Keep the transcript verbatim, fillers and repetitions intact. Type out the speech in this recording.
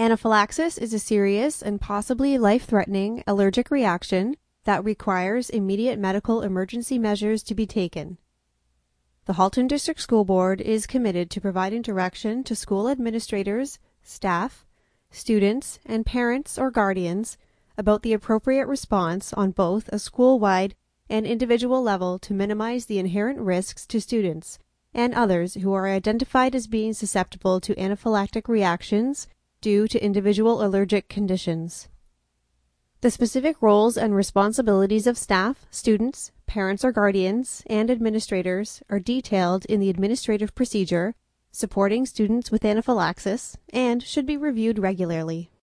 Anaphylaxis is a serious and possibly life-threatening allergic reaction that requires immediate medical emergency measures to be taken. The Halton District School Board is committed to providing direction to school administrators, staff, students, and parents or guardians about the appropriate response on both a school-wide and individual level to minimize the inherent risks to students and others who are identified as being susceptible to anaphylactic reactions due to individual allergic conditions. The specific roles and responsibilities of staff, students, parents or guardians, and administrators are detailed in the administrative procedure supporting students with anaphylaxis and should be reviewed regularly.